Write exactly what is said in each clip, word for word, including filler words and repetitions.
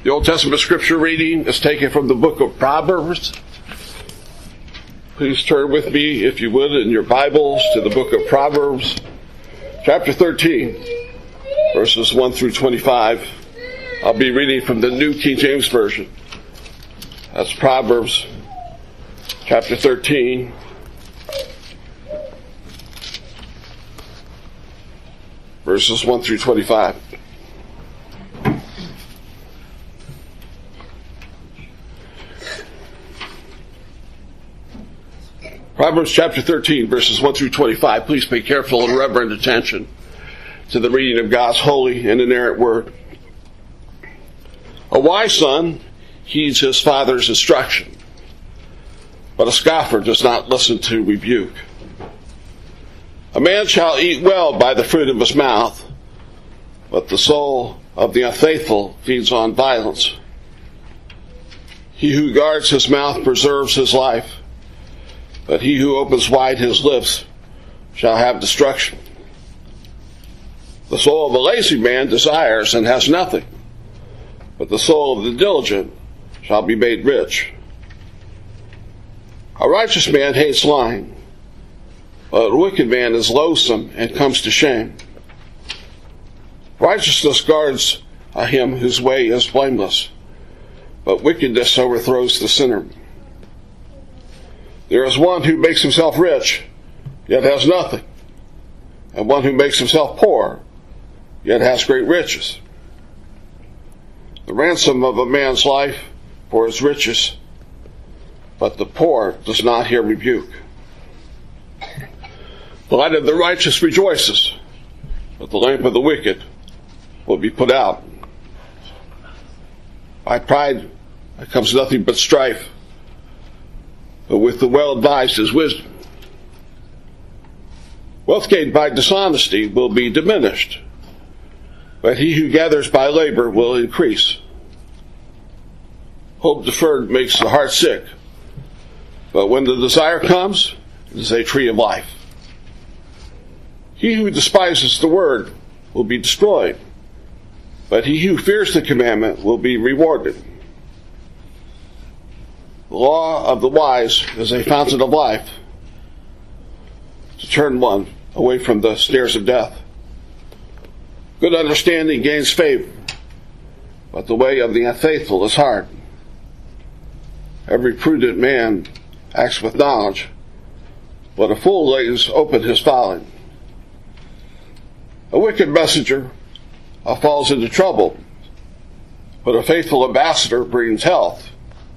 The Old Testament scripture reading is taken from the book of Proverbs. Please turn with me, if you would, in your Bibles to the book of Proverbs, chapter thirteen, verses one through twenty-five. I'll be reading from the New King James Version. That's Proverbs, chapter thirteen, verses one through twenty-five. Proverbs chapter thirteen, verses one through twenty-five. Please pay careful and reverent attention to the reading of God's holy and inerrant word. A wise son heeds his father's instruction, but a scoffer does not listen to rebuke. A man shall eat well by the fruit of his mouth, but the soul of the unfaithful feeds on violence. He who guards his mouth preserves his life, but he who opens wide his lips shall have destruction. The soul of a lazy man desires and has nothing, but the soul of the diligent shall be made rich. A righteous man hates lying, but a wicked man is loathsome and comes to shame. Righteousness guards him whose way is blameless, but wickedness overthrows the sinner. There is one who makes himself rich, yet has nothing, and one who makes himself poor, yet has great riches. The ransom of a man's life for his riches, but the poor does not hear rebuke. The light of the righteous rejoices, but the lamp of the wicked will be put out. By pride comes nothing but strife, but with the well-advised is wisdom. Wealth gained by dishonesty will be diminished, but he who gathers by labor will increase. Hope deferred makes the heart sick, but when the desire comes, it is a tree of life. He who despises the word will be destroyed, but he who fears the commandment will be rewarded. The law of the wise is a fountain of life, to turn one away from the snares of death. Good understanding gains favor, but the way of the unfaithful is hard. Every prudent man acts with knowledge, but a fool lays open his folly. A wicked messenger uh, falls into trouble, but a faithful ambassador brings health.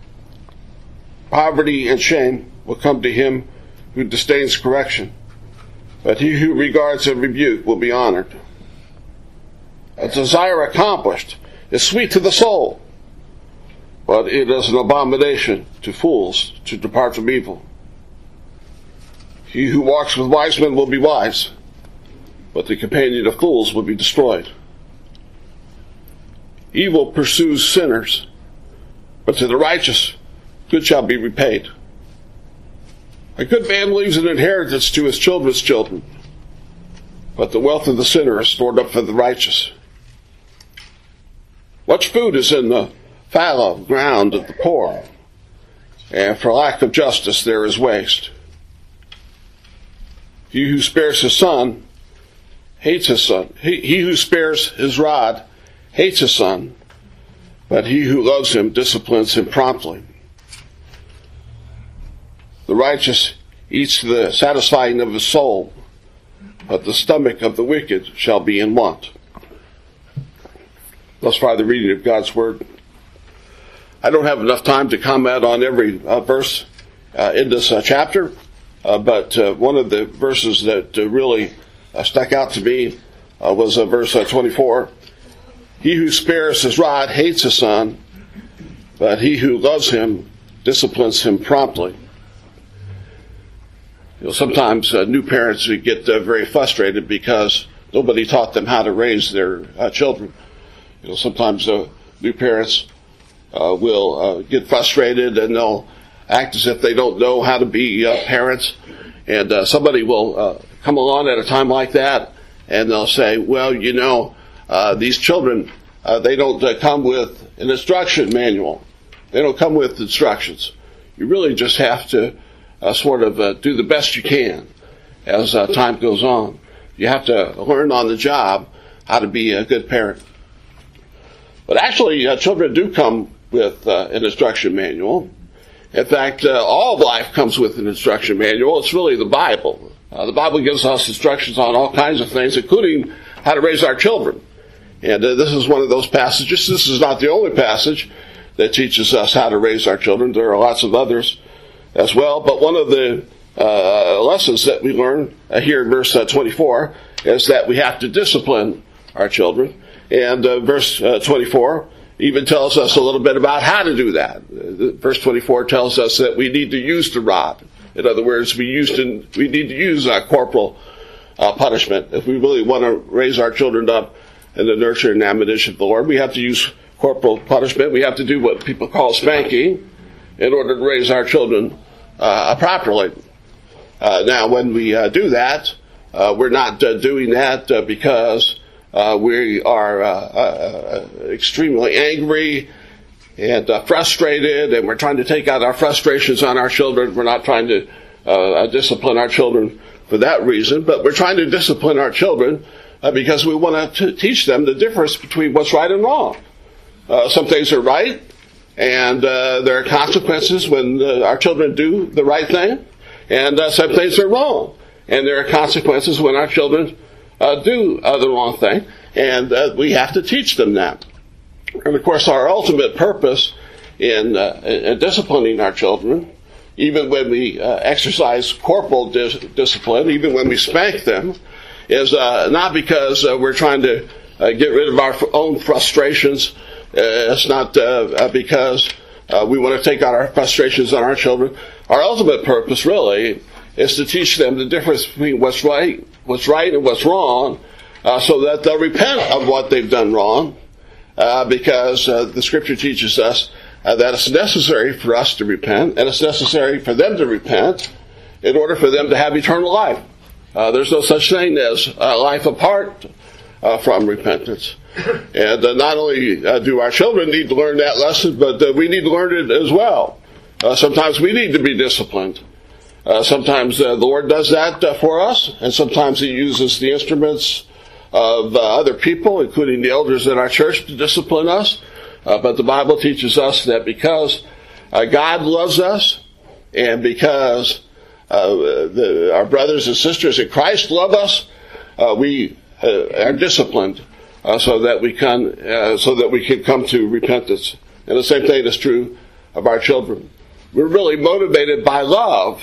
Poverty and shame will come to him who disdains correction, but he who regards a rebuke will be honored. A desire accomplished is sweet to the soul, but it is an abomination to fools to depart from evil. He who walks with wise men will be wise, but the companion of fools will be destroyed. Evil pursues sinners, but to the righteous good shall be repaid. A good man leaves an inheritance to his children's children, but the wealth of the sinner is stored up for the righteous. Much food is in the fallow ground of the poor, and for lack of justice there is waste. He who spares his son hates his son. He, he who spares his rod hates his son, but he who loves him disciplines him promptly. The righteous eats the satisfying of his soul, but the stomach of the wicked shall be in want. Thus far, the reading of God's Word. I don't have enough time to comment on every uh, verse uh, in this uh, chapter, uh, but uh, one of the verses that uh, really uh, stuck out to me uh, was uh, verse uh, twenty-four. He who spares his rod hates his son, but he who loves him disciplines him promptly. You know, sometimes uh, new parents get uh, very frustrated because nobody taught them how to raise their uh, children. You know, sometimes uh, new parents uh, will uh, get frustrated and they'll act as if they don't know how to be uh, parents. And uh, somebody will uh, come along at a time like that and they'll say, well, you know, uh, these children, uh, they don't uh, come with an instruction manual. They don't come with instructions. You really just have to uh, sort of uh, do the best you can as uh, time goes on. You have to learn on the job how to be a good parent. But actually, uh, children do come with uh, an instruction manual. In fact, uh, all of life comes with an instruction manual. It's really the Bible. Uh, the Bible gives us instructions on all kinds of things, including how to raise our children. And uh, this is one of those passages. This is not the only passage that teaches us how to raise our children. There are lots of others as well. But one of the uh, lessons that we learn uh, here in verse uh, twenty-four is that we have to discipline our children. And uh, verse uh, twenty-four even tells us a little bit about how to do that. Uh, verse twenty-four tells us that we need to use the rod. In other words, we, used to, we need to use uh, corporal uh, punishment. If we really want to raise our children up in the nurture and admonition of the Lord, we have to use corporal punishment. We have to do what people call spanking in order to raise our children uh, properly. Uh, now, when we uh, do that, uh, we're not uh, doing that uh, because uh, we are uh, uh, extremely angry and uh, frustrated, and we're trying to take out our frustrations on our children. We're not trying to uh, discipline our children for that reason, but we're trying to discipline our children uh, because we want to teach them the difference between what's right and wrong. Uh, some things are right, and uh, there are consequences when uh, our children do the right thing, and uh, some things are wrong, and there are consequences when our children uh, do uh, the wrong thing, and uh, we have to teach them that. And of course, our ultimate purpose in, uh, in disciplining our children, even when we uh, exercise corporal dis- discipline, even when we spank them, is uh, not because uh, we're trying to uh, get rid of our own frustrations. Uh, it's not uh, because uh, we want to take out our frustrations on our children. Our ultimate purpose, really, is to teach them the difference between what's right, what's right, and what's wrong, uh, so that they'll repent of what they've done wrong. Uh, because uh, the Scripture teaches us uh, that it's necessary for us to repent, and it's necessary for them to repent in order for them to have eternal life. Uh, there's no such thing as uh, life apart uh, from repentance. And uh, not only uh, do our children need to learn that lesson, but uh, we need to learn it as well. Uh, sometimes we need to be disciplined. Uh, sometimes uh, the Lord does that uh, for us, and sometimes He uses the instruments of uh, other people, including the elders in our church, to discipline us. Uh, but the Bible teaches us that because uh, God loves us, and because uh, the, our brothers and sisters in Christ love us, uh, we uh, are disciplined uh, so that we can uh, so that we can come to repentance. And the same thing is true of our children. We're really motivated by love,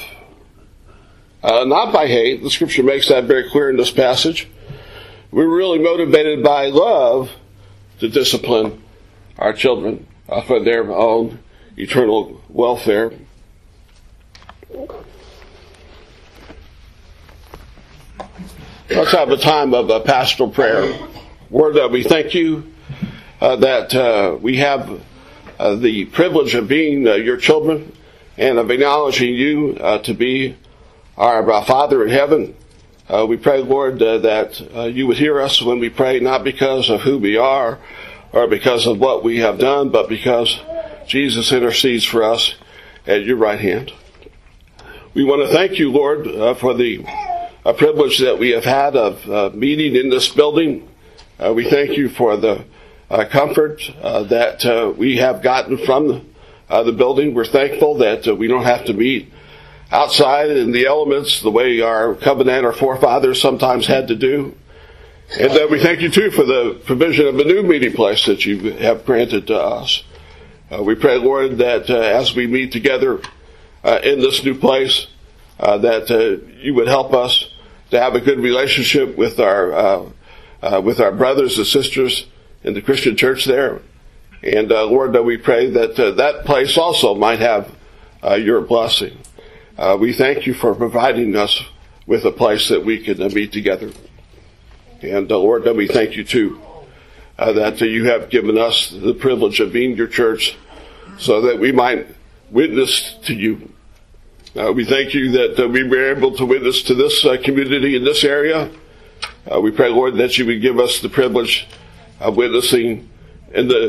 uh, not by hate. The Scripture makes that very clear in this passage. We're really motivated by love to discipline our children uh, for their own eternal welfare. Let's have a time of uh, pastoral prayer. Lord, uh, we thank you uh, that uh, we have uh, the privilege of being uh, your children and of acknowledging you uh, to be our, our Father in heaven. Uh, we pray, Lord, uh, that uh, you would hear us when we pray, not because of who we are or because of what we have done, but because Jesus intercedes for us at your right hand. We want to thank you, Lord, uh, for the uh, privilege that we have had of uh, meeting in this building. Uh, we thank you for the uh, comfort uh, that uh, we have gotten from the, uh, the building. We're thankful that uh, we don't have to meet outside in the elements the way our covenant, our forefathers sometimes had to do. And uh, we thank you too for the provision of a new meeting place that you have granted to us. Uh, we pray, Lord, that uh, as we meet together uh, in this new place, uh, that uh, you would help us to have a good relationship with our uh, uh, with our brothers and sisters in the Christian church there. And uh, Lord, uh, we pray that uh, that place also might have uh, your blessing. Uh, we thank you for providing us with a place that we can uh, meet together. And uh, Lord, uh, we thank you too uh, that uh, you have given us the privilege of being your church so that we might witness to you. Uh, we thank you that uh, we were able to witness to this uh, community in this area. Uh, we pray, Lord, that you would give us the privilege of witnessing in the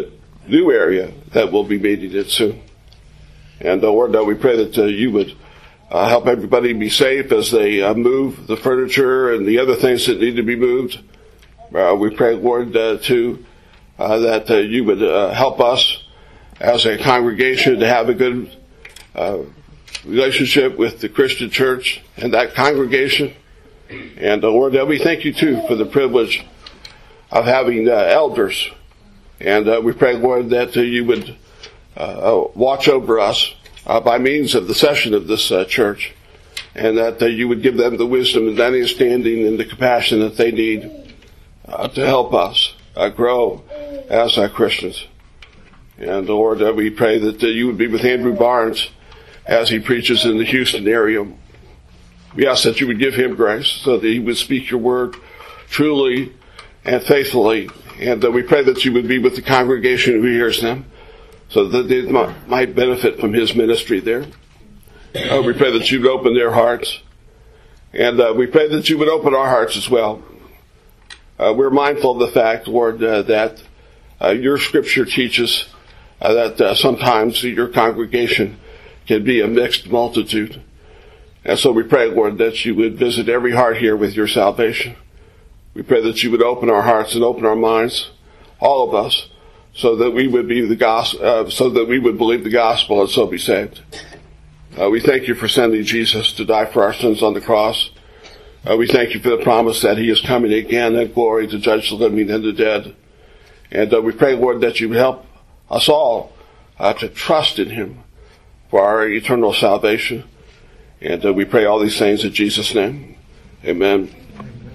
new area that will be meeting it soon. And uh, Lord, uh, we pray that uh, you would uh, help everybody be safe as they uh, move the furniture and the other things that need to be moved. Uh, we pray, Lord, uh, too, uh, that uh, you would uh, help us as a congregation to have a good uh, relationship with the Christian church and that congregation. And uh, Lord, uh, we thank you, too, for the privilege of having uh, elders. And uh, we pray, Lord, that uh, you would uh, watch over us uh, by means of the session of this uh, church, and that uh, you would give them the wisdom and understanding and the compassion that they need uh, to help us uh, grow as uh, Christians. And Lord, uh, we pray that uh, you would be with Andrew Barnes as he preaches in the Houston area. We ask that you would give him grace so that he would speak your word truly and faithfully. And uh, we pray that you would be with the congregation who hears them so that they might, might benefit from his ministry there. Uh, we pray that you would open their hearts. And uh, we pray that you would open our hearts as well. Uh, we're mindful of the fact, Lord, uh, that uh, your scripture teaches uh, that uh, sometimes your congregation can be a mixed multitude. And so we pray, Lord, that you would visit every heart here with your salvation. We pray that you would open our hearts and open our minds, all of us, so that we would be the gospel, uh, so that we would believe the gospel and so be saved. Uh, we thank you for sending Jesus to die for our sins on the cross. Uh, we thank you for the promise that he is coming again in glory to judge the living and the dead. And uh, we pray, Lord, that you would help us all uh, to trust in him for our eternal salvation. And uh, we pray all these things in Jesus' name. Amen.